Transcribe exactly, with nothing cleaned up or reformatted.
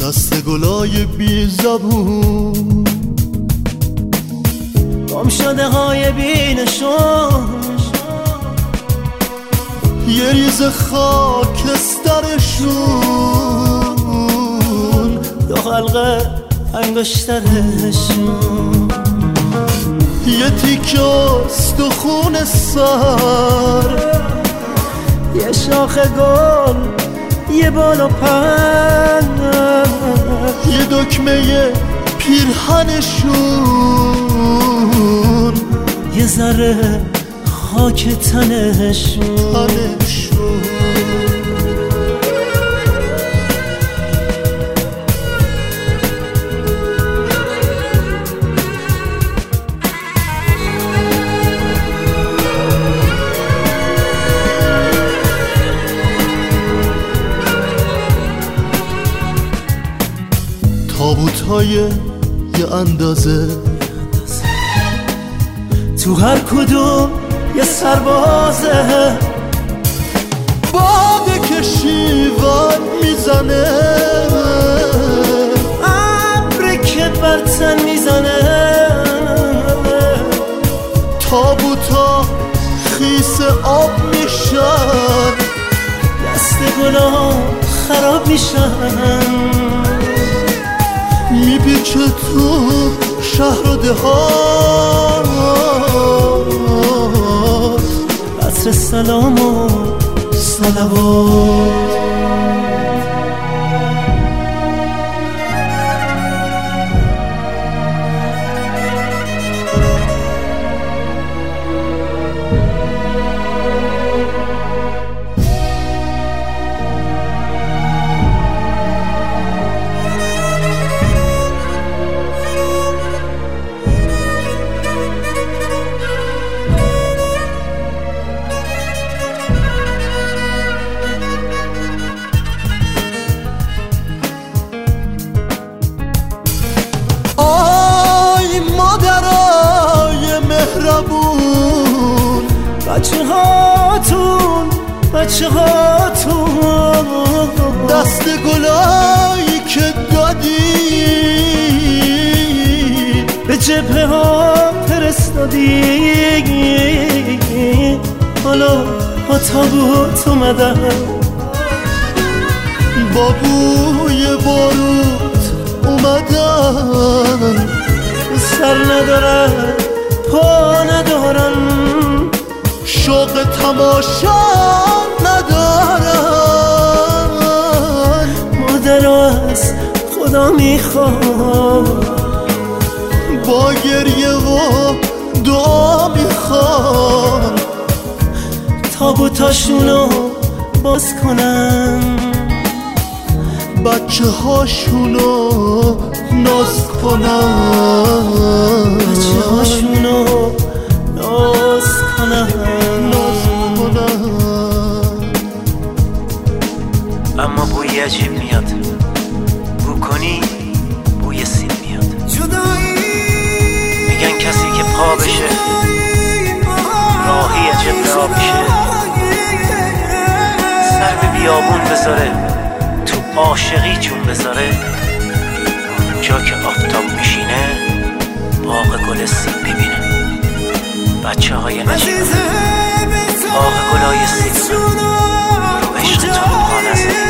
دست گلای بی زبون، گم شده های بی نشون، یه ریز خاکسترشون، دو حلقه انگشترشون، یه تیکه استخون سر، یه شاخ گل، یه بال و پر، یه دکمه پیرهنشون، یه ذره خاک تنشون, تنشون. تابوت‌های یه اندازه، تو هر کدوم یه سربازه، باده که شیون میزنه، ابری که بر تن میزنه، تابوتا خیس آب میشن، دست گلا خراب میشن، میپیچه تو شهر و دهات، عطر سلام و صلوات. بچه هاتون بچه هاتون دست گلایی که دادی به جبهه ها فرستادی، حالا با تابوت اومدن، با بوی باروت اومدن، سر ندارن پا ندارن، شوق تماشا ندارن. مادر رو از خدا میخوام، با گریه و دعا میخوام، تابوتاشونو باز کنن، بچه هاشونو ناز کنن، بچه هاشونو ناز کنن، ناز کنن. اما بوی عجیب میاد، بو کنی بوی سیب میاد. میگن کسی که پا بشه راهی عجب راه بشه، سر به بیابون بذاره تو عاشقی جون بذاره، جا که آفتاب میشینه باغ گل سیب ببینه. بچه های نشینه باغ گلای سیب رو عشق تو پا نزن.